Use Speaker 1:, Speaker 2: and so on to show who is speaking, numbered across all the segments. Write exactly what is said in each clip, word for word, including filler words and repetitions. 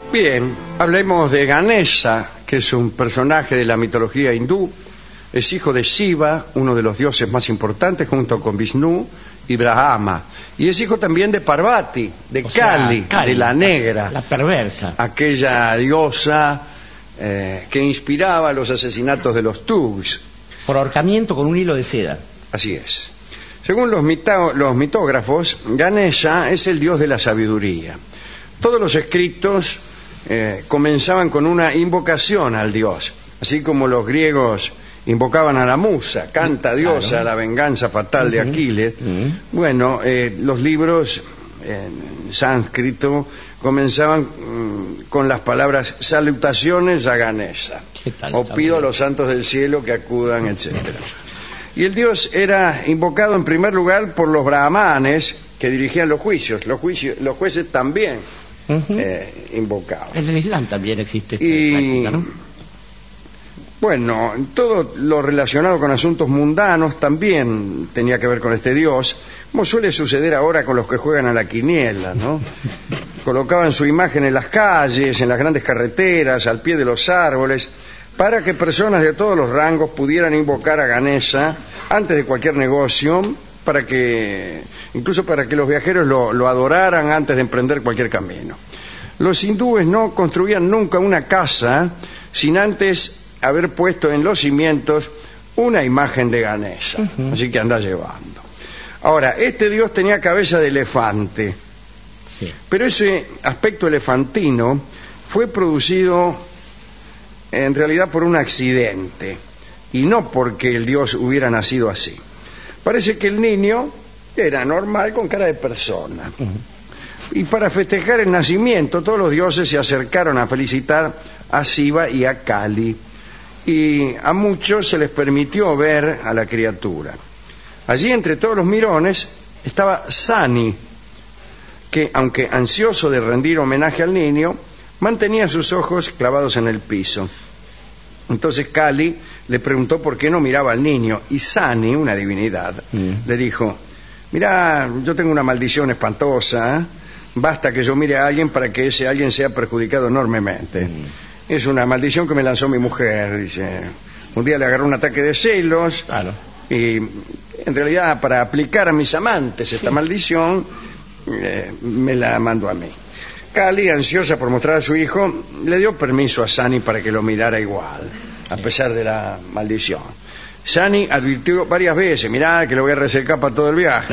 Speaker 1: Bien, hablemos de Ganesha, que es un personaje de la mitología hindú. Es hijo de Shiva, uno de los dioses más importantes, junto con Vishnu y Brahma. Y es hijo también de Parvati, de Kali, Kali, de la negra.
Speaker 2: La perversa.
Speaker 1: Aquella diosa eh, que inspiraba los asesinatos de los Thugs.
Speaker 2: Por ahorcamiento con un hilo de seda.
Speaker 1: Así es. Según los, mito los mitógrafos, Ganesha es el dios de la sabiduría. Todos los escritos eh, comenzaban con una invocación al dios, así como los griegos invocaban a la musa, canta diosa, claro, la venganza fatal uh-huh. de Aquiles. Uh-huh. Bueno, eh, los libros en sánscrito comenzaban mm, con las palabras salutaciones a Ganesha, o pido a los santos del cielo que acudan, etcétera. Y el dios era invocado en primer lugar por los brahmanes que dirigían los juicios. Los, juicios, los jueces también uh-huh. eh, invocaban.
Speaker 2: En el Islam también existe esta
Speaker 1: y
Speaker 2: práctica, ¿no?
Speaker 1: Bueno, todo lo relacionado con asuntos mundanos también tenía que ver con este dios, como suele suceder ahora con los que juegan a la quiniela, ¿no? Colocaban su imagen en las calles, en las grandes carreteras, al pie de los árboles, para que personas de todos los rangos pudieran invocar a Ganesha antes de cualquier negocio, para que, incluso para que los viajeros lo, lo adoraran antes de emprender cualquier camino. Los hindúes no construían nunca una casa sin antes haber puesto en los cimientos una imagen de Ganesha, uh-huh. así que anda llevando. Ahora, este dios tenía cabeza de elefante, sí. pero ese aspecto elefantino fue producido en realidad por un accidente, y no porque el dios hubiera nacido así. Parece que el niño era normal, con cara de persona. Uh-huh. Y para festejar el nacimiento, todos los dioses se acercaron a felicitar a Shiva y a Kali, y a muchos se les permitió ver a la criatura. Allí, entre todos los mirones, estaba Sani, que, aunque ansioso de rendir homenaje al niño, mantenía sus ojos clavados en el piso. Entonces Kali le preguntó por qué no miraba al niño, y Sani, una divinidad, mm. le dijo: mirá, yo tengo una maldición espantosa, ¿eh? Basta que yo mire a alguien para que ese alguien sea perjudicado enormemente. Mm. Es una maldición que me lanzó mi mujer, dice. Un día le agarró un ataque de celos, claro. y en realidad para aplicar a mis amantes esta sí. maldición, eh, me la mandó a mí. Kali, ansiosa por mostrar a su hijo, le dio permiso a Sani para que lo mirara igual, a pesar de la maldición. Sani advirtió varias veces: mirá que lo voy a resecar para todo el viaje.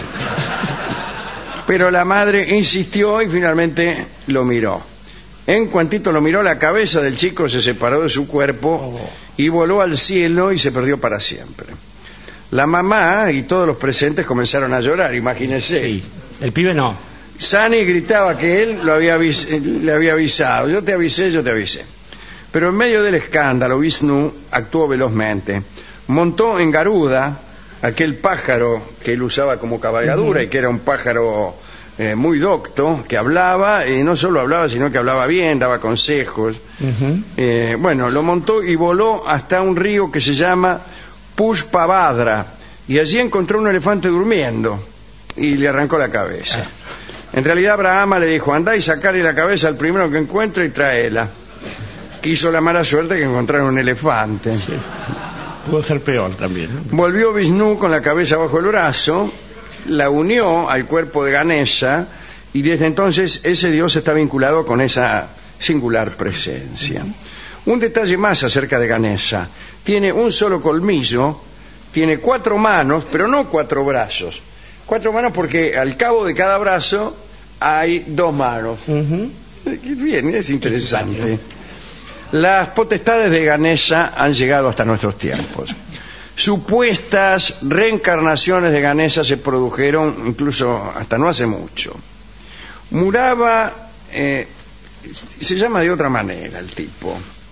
Speaker 1: Pero la madre insistió y finalmente lo miró. En cuantito lo miró, la cabeza del chico se separó de su cuerpo y voló al cielo y se perdió para siempre. La mamá y todos los presentes comenzaron a llorar, imagínense.
Speaker 2: Sí, el pibe no.
Speaker 1: Sani gritaba que él lo había le había avisado: yo te avisé, yo te avisé. Pero en medio del escándalo, Vishnu actuó velozmente. Montó en Garuda, aquel pájaro que él usaba como cabalgadura, uh-huh. y que era un pájaro eh, muy docto, que hablaba, y no solo hablaba, sino que hablaba bien, daba consejos. Uh-huh. eh, bueno, lo montó y voló hasta un río que se llama Pushpabhadra, y allí encontró un elefante durmiendo y le arrancó la cabeza. Ah. En realidad Brahma le dijo: andá y sacarle la cabeza al primero que encuentre y tráela. Quiso la mala suerte que encontraron un elefante.
Speaker 2: Sí. Pudo ser peor también, ¿no?
Speaker 1: Volvió Vishnu con la cabeza bajo el brazo, la unió al cuerpo de Ganesha, y desde entonces ese dios está vinculado con esa singular presencia. Uh-huh. Un detalle más acerca de Ganesha: tiene un solo colmillo, tiene cuatro manos, pero no cuatro brazos. Cuatro manos porque al cabo de cada brazo hay dos manos. Uh-huh. Bien, es interesante. Las potestades de Ganesha han llegado hasta nuestros tiempos. Supuestas reencarnaciones de Ganesha se produjeron incluso hasta no hace mucho. Muraba, eh, se llama de otra manera el tipo.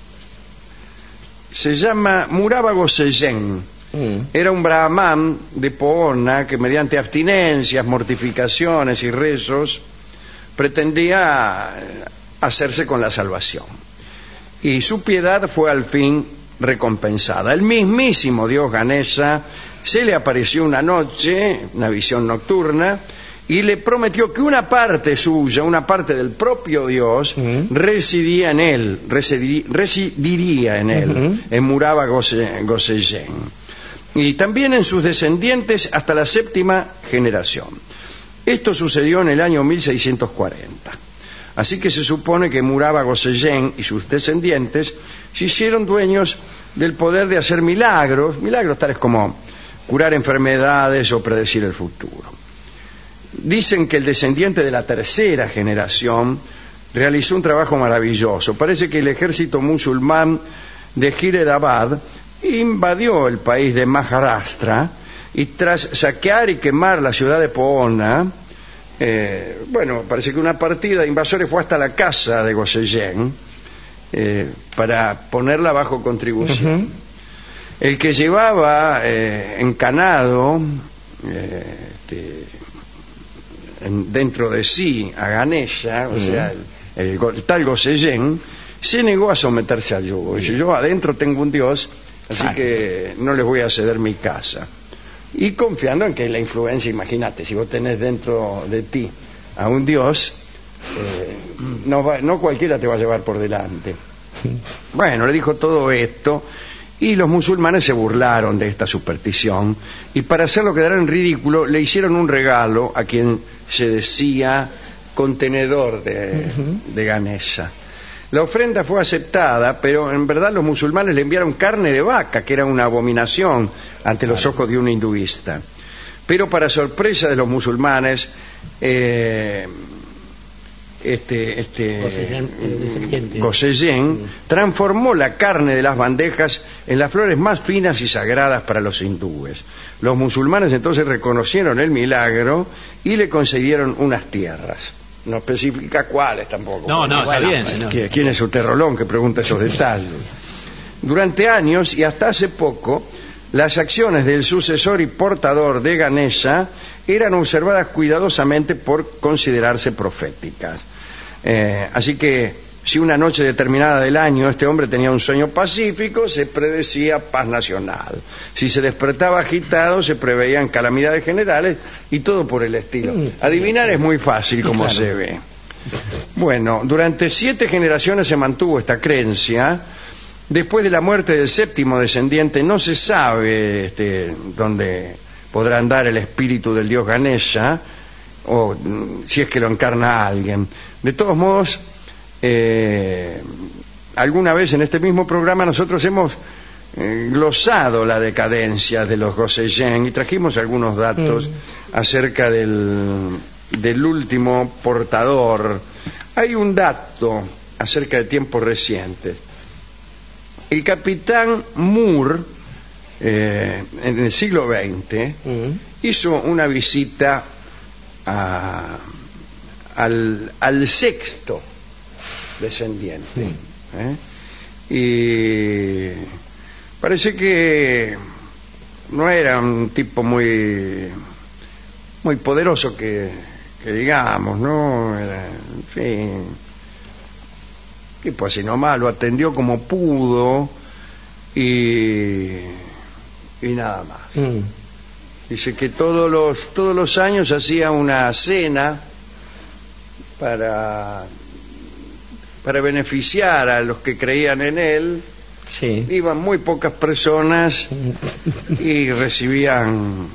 Speaker 1: Se llama Muraba Goseyen. Mm. Era un brahman de Poona que, mediante abstinencias, mortificaciones y rezos, pretendía hacerse con la salvación. Y su piedad fue al fin recompensada. El mismísimo dios Ganesha se le apareció una noche, una visión nocturna, y le prometió que una parte suya, una parte del propio Dios, uh-huh. residía en él, residir, residiría en él, uh-huh. en Muraba Goseyen, y también en sus descendientes hasta la séptima generación. Esto sucedió en el año mil seiscientos cuarenta. Así que se supone que Muraba Goseyen y sus descendientes se hicieron dueños del poder de hacer milagros, milagros tales como curar enfermedades o predecir el futuro. Dicen que el descendiente de la tercera generación realizó un trabajo maravilloso. Parece que el ejército musulmán de Hyderabad invadió el país de Maharashtra y tras saquear y quemar la ciudad de Poona, eh, bueno, parece que una partida de invasores fue hasta la casa de Goseyen eh, para ponerla bajo contribución. Uh-huh. El que llevaba eh, encanado eh, este, en, dentro de sí a Ganesha, uh-huh. o sea, el, el, el tal Goseyen, se negó a someterse al yugo. Dice, yo adentro tengo un Dios, así que no les voy a ceder mi casa. Y confiando en que la influencia, imagínate, si vos tenés dentro de ti a un Dios, eh, no, va, no cualquiera te va a llevar por delante. Bueno, le dijo todo esto y los musulmanes se burlaron de esta superstición y para hacerlo quedar en ridículo le hicieron un regalo a quien se decía contenedor de, uh-huh. de Ganesha. La ofrenda fue aceptada, pero en verdad los musulmanes le enviaron carne de vaca, que era una abominación ante los ojos de un hinduista. Pero para sorpresa de los musulmanes, eh, este, este Goseyen transformó la carne de las bandejas en las flores más finas y sagradas para los hindúes. Los musulmanes entonces reconocieron el milagro y le concedieron unas tierras. No especifica cuáles tampoco.
Speaker 3: No, no, está bien.
Speaker 1: No. ¿Quién es su terrolón que pregunta esos detalles? Durante años y hasta hace poco, las acciones del sucesor y portador de Ganesha eran observadas cuidadosamente por considerarse proféticas. Eh, así que si una noche determinada del año este hombre tenía un sueño pacífico, se predecía paz nacional. Si se despertaba agitado, se preveían calamidades generales y todo por el estilo. Adivinar es muy fácil, como claro. se ve. Bueno, durante siete generaciones se mantuvo esta creencia. Después de la muerte del séptimo descendiente, no se sabe este, dónde podrá andar el espíritu del dios Ganesha, o si es que lo encarna alguien. De todos modos, Eh, alguna vez en este mismo programa nosotros hemos eh, glosado la decadencia de los Goseyen y trajimos algunos datos mm. acerca del, del último portador. Hay un dato acerca de tiempos recientes. El capitán Moore, eh, en el siglo veinte, mm. hizo una visita a, al, al sexto descendiente, sí. ¿eh? Y parece que no era un tipo muy muy poderoso que, que digamos, ¿no? Era, en fin, tipo así nomás, lo atendió como pudo y y nada más. Mm. Dice que todos los todos los años hacía una cena para para beneficiar a los que creían en él. Sí. Iban muy pocas personas y recibían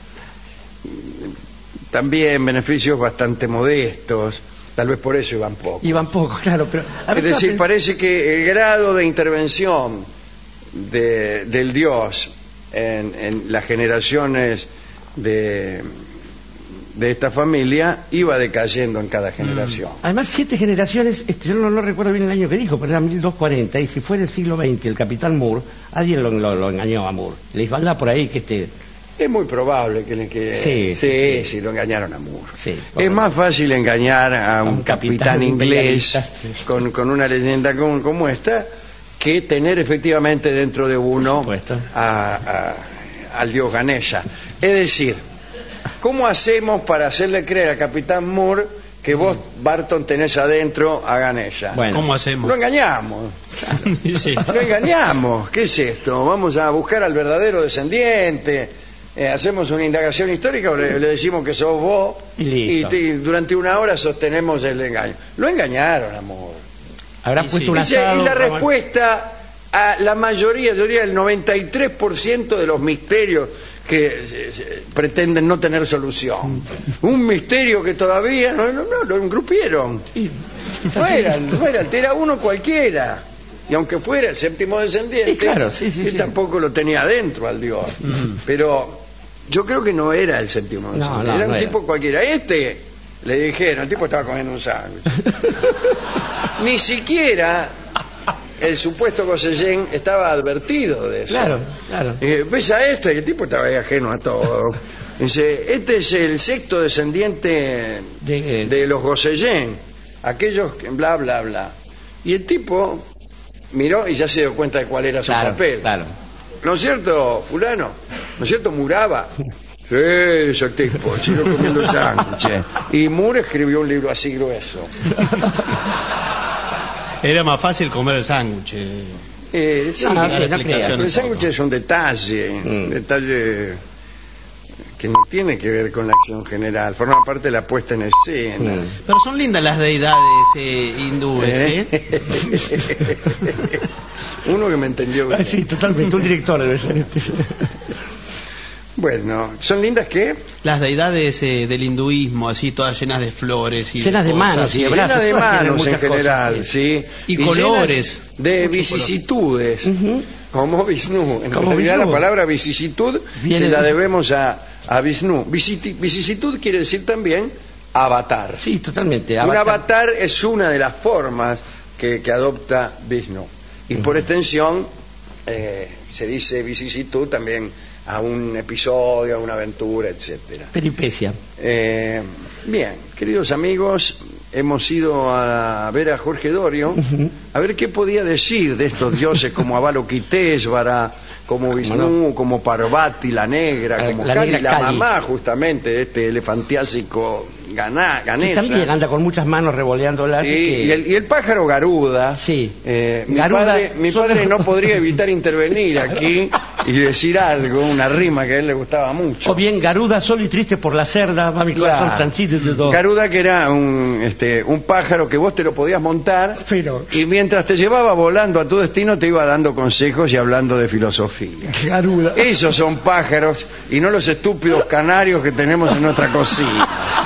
Speaker 1: también beneficios bastante modestos. Tal vez por eso iban pocos.
Speaker 2: Iban pocos, claro. Pero
Speaker 1: es decir, parece que el grado de intervención de, del Dios en, en las generaciones de de esta familia iba decayendo en cada generación.
Speaker 2: Además, siete generaciones, este, yo no, no recuerdo bien el año que dijo, pero era mil doscientos cuarenta, y si fue del siglo veinte el capitán Moore, alguien lo, lo, lo engañó a Moore. Le dijo, anda por ahí que este...
Speaker 1: Es muy probable que, que
Speaker 2: sí,
Speaker 1: sí,
Speaker 2: sí,
Speaker 1: sí, lo engañaron a Moore.
Speaker 2: Sí,
Speaker 1: es más fácil engañar a un, a un capitán, capitán inglés sí. con, con una leyenda como, como esta que tener efectivamente dentro de uno a, a, al dios Ganesha. Es decir, ¿cómo hacemos para hacerle creer al capitán Moore que vos, Barton, tenés adentro a Ganesha?
Speaker 3: Bueno, ¿cómo hacemos?
Speaker 1: Lo engañamos. Sí. Lo engañamos. ¿Qué es esto? Vamos a buscar al verdadero descendiente. Eh, hacemos una indagación histórica o le, le decimos que sos vos
Speaker 2: y, listo.
Speaker 1: y, te, durante una hora sostenemos el engaño. Lo engañaron, amor.
Speaker 2: Habrá
Speaker 3: Y
Speaker 2: puesto
Speaker 3: sí.
Speaker 2: un
Speaker 1: Dice,
Speaker 2: asado.
Speaker 1: y la
Speaker 2: vamos-
Speaker 1: respuesta a la mayoría, yo diría el noventa y tres por ciento de los misterios que eh, eh, pretenden no tener solución. Un misterio que todavía no, no, no, lo engrupieron.
Speaker 2: Sí,
Speaker 1: No era, no era, era uno cualquiera. Y aunque fuera el séptimo descendiente,
Speaker 2: Sí, claro, sí, sí,
Speaker 1: él
Speaker 2: sí.
Speaker 1: tampoco lo tenía adentro al Dios. Pero yo creo que no era el séptimo descendiente,
Speaker 2: no,
Speaker 1: era
Speaker 2: no
Speaker 1: un
Speaker 2: era.
Speaker 1: tipo cualquiera. Este, le dijeron, el tipo estaba comiendo un sándwich. Ni siquiera el supuesto Gosellén estaba advertido de eso.
Speaker 2: Claro, claro.
Speaker 1: Eh, ¿Ves a este? El tipo estaba ahí ajeno a todo. Dice, este es el sexto descendiente
Speaker 2: De-
Speaker 1: de los Gosellén, aquellos que bla, bla, bla. Y el tipo miró y ya se dio cuenta de cuál era su
Speaker 2: Claro,
Speaker 1: papel.
Speaker 2: claro.
Speaker 1: ¿No es cierto, fulano? ¿No es cierto, Muraba? Sí, ese tipo, el chico comiendo sándwiches. Y Moore escribió un libro así grueso.
Speaker 3: Era más fácil comer el sándwich.
Speaker 1: Eh, sí,
Speaker 2: No, no,
Speaker 1: el
Speaker 2: sí, no
Speaker 3: explicación
Speaker 2: creas.
Speaker 3: es
Speaker 1: sándwich
Speaker 3: otro.
Speaker 1: es un detalle,
Speaker 2: Mm.
Speaker 1: un detalle que no tiene que ver con la acción general, forma parte de la puesta en escena.
Speaker 2: Mm.
Speaker 3: Pero son lindas las deidades eh, hindúes, ¿eh?
Speaker 1: Uno que me entendió bien.
Speaker 2: Ah, sí, totalmente. Un director debe ser este.
Speaker 1: Bueno, ¿son lindas qué?
Speaker 3: Las deidades eh, del hinduismo, así todas llenas de flores y
Speaker 2: Llenas de
Speaker 3: cosas,
Speaker 2: manos y
Speaker 3: sí.
Speaker 2: de
Speaker 1: Llena
Speaker 2: brazos,
Speaker 1: de
Speaker 2: todas tienen
Speaker 1: manos en
Speaker 2: muchas cosas,
Speaker 1: general, sí.
Speaker 3: Y
Speaker 1: llenas
Speaker 3: colores.
Speaker 1: de
Speaker 3: Mucho
Speaker 1: vicisitudes,
Speaker 2: Ujú.
Speaker 1: como Vishnu. En
Speaker 2: Como
Speaker 1: realidad
Speaker 2: Vishnu.
Speaker 1: la palabra vicisitud
Speaker 2: Viene
Speaker 1: se la
Speaker 2: de-
Speaker 1: debemos a, a Vishnu. Visiti- vicisitud quiere decir también avatar.
Speaker 2: Sí, totalmente.
Speaker 1: Un
Speaker 2: Avatar.
Speaker 1: avatar es una de las formas que, que adopta Vishnu. Y por extensión eh, se dice vicisitud también a un episodio, a una aventura, etcétera.
Speaker 2: Peripecia.
Speaker 1: Eh, bien, queridos amigos, hemos ido a ver a Jorge Dorio, a ver qué podía decir de estos dioses como Avalokiteshvara, como Vishnu, como Parvati, la negra,
Speaker 2: La-
Speaker 1: como
Speaker 2: la
Speaker 1: Kali,
Speaker 2: negra
Speaker 1: la
Speaker 2: Kali.
Speaker 1: mamá justamente de este elefantiásico Ganá,
Speaker 2: Y
Speaker 1: Ganesha.
Speaker 2: también anda con muchas manos revoleándolas.
Speaker 1: Y,
Speaker 2: y que-
Speaker 1: y el, y el pájaro Garuda.
Speaker 2: Sí.
Speaker 1: Eh, mi
Speaker 2: Garuda-
Speaker 1: padre, mi
Speaker 2: son-
Speaker 1: padre no podría evitar intervenir aquí y decir algo, una rima que a él le gustaba mucho.
Speaker 2: O bien Garuda, solo y triste por la cerda, va mi corazón
Speaker 1: Claro.
Speaker 2: tranquilo y todo.
Speaker 1: Garuda, que era un, este, un pájaro que vos te lo podías montar
Speaker 2: Pero
Speaker 1: y mientras te llevaba volando a tu destino te iba dando consejos y hablando de filosofía.
Speaker 2: Garuda.
Speaker 1: Esos son pájaros y no los estúpidos canarios que tenemos en nuestra cocina.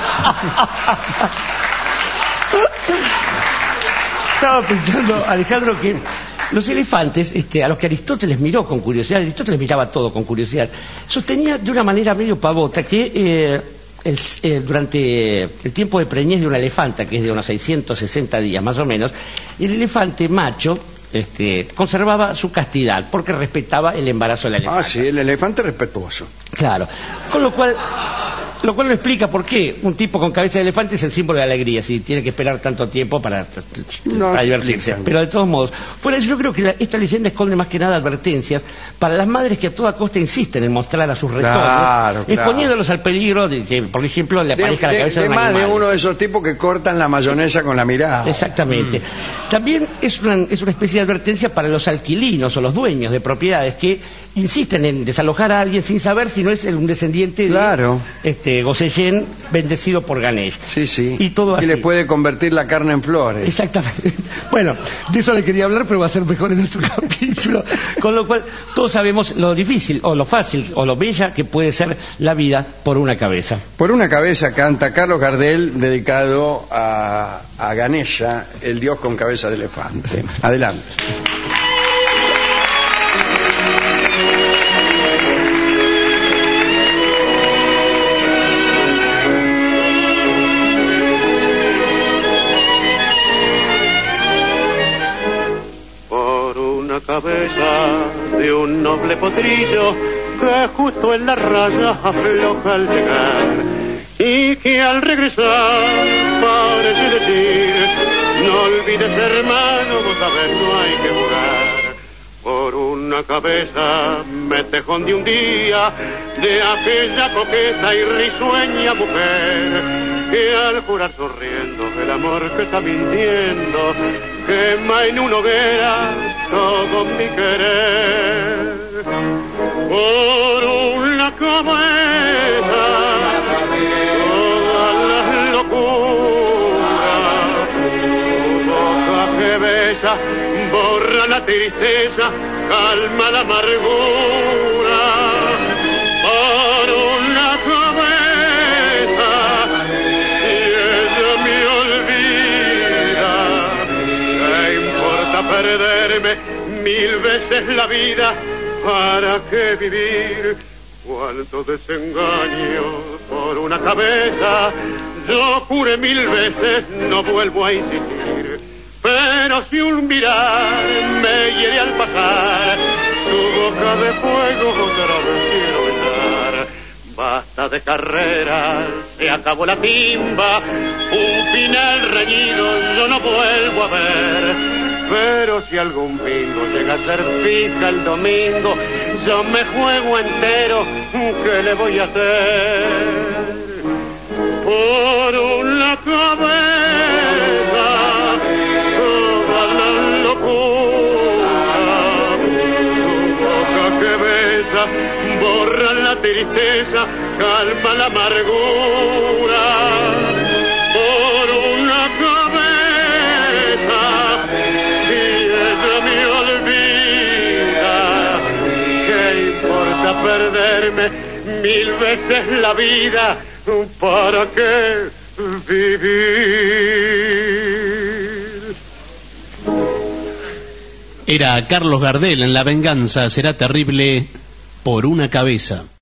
Speaker 2: Estaba pensando, Alejandro, que los elefantes, este, a los que Aristóteles miró con curiosidad, Aristóteles miraba todo con curiosidad, sostenía de una manera medio pavota que eh, el- eh, durante el tiempo de preñez de una elefanta, que es de unos seiscientos sesenta días más o menos, el elefante macho este, conservaba su castidad porque respetaba el embarazo de la elefanta.
Speaker 1: Ah, sí, el elefante respetuoso.
Speaker 2: Claro. Con lo cual, lo cual no explica por qué un tipo con cabeza de elefante es el símbolo de alegría, si tiene que esperar tanto tiempo para,
Speaker 1: No
Speaker 2: para divertirse.
Speaker 1: explican.
Speaker 2: Pero de todos modos, fuera de eso, yo creo que la- esta leyenda esconde más que nada advertencias para las madres que a toda costa insisten en mostrar a sus retornos,
Speaker 1: Claro, claro.
Speaker 2: exponiéndolos al peligro de que, por ejemplo, le
Speaker 1: De,
Speaker 2: aparezca la
Speaker 1: de-
Speaker 2: cabeza
Speaker 1: de
Speaker 2: de un
Speaker 1: más de
Speaker 2: animal.
Speaker 1: uno de esos tipos que cortan la mayonesa con la mirada.
Speaker 2: Exactamente. También es una, es una especie de advertencia para los alquilinos o los dueños de propiedades que insisten en desalojar a alguien sin saber si no es el- un descendiente
Speaker 1: Claro.
Speaker 2: de este, Gosellén bendecido por Ganesh.
Speaker 1: Sí, sí.
Speaker 2: Y todo
Speaker 1: que
Speaker 2: así.
Speaker 1: le puede convertir la carne en flores.
Speaker 2: Exactamente. Bueno, de eso le quería hablar, pero va a ser mejor en otro capítulo. Con lo cual, todos sabemos lo difícil, o lo fácil, o lo bella que puede ser la vida por una cabeza.
Speaker 1: Por una cabeza canta Carlos Gardel, dedicado a, a Ganesha, el dios con cabeza de elefante. Adelante.
Speaker 4: Por una cabeza de un noble potrillo que justo en la raya afloja al llegar y que al regresar parece decir: no olvides, hermano, vos sabés, no hay que jugar. Por una cabeza me tejón de un día de aquella coqueta y risueña mujer que al jurar sonriendo el amor que está mintiendo quema en una hoguera todo mi querer. por una cabeza todas las locuras. Tu boca que besa borra la tristeza, calma la amargura. Por una cabeza, si ella me olvida, ¿qué importa perderme mil veces la vida? ¿Para qué vivir? Cuánto desengaño por una cabeza. Yo juré mil veces, no vuelvo a insistir. Pero si un mirar me hiere al pasar, tu boca de fuego otra vez quiero besar. Basta de carreras, se acabó la timba, un final reñido yo no vuelvo a ver. Pero si algún bingo llega a ser fija el domingo, yo me juego entero, ¿qué le voy a hacer? Por una cabeza toda la locura, tu boca que besa borra la tristeza, calma la amargura. Por una cabeza, si ella me olvida, ¿qué importa perderme mil veces la vida? ¿Para qué vivir?
Speaker 3: Era Carlos Gardel en La venganza será terrible por una cabeza.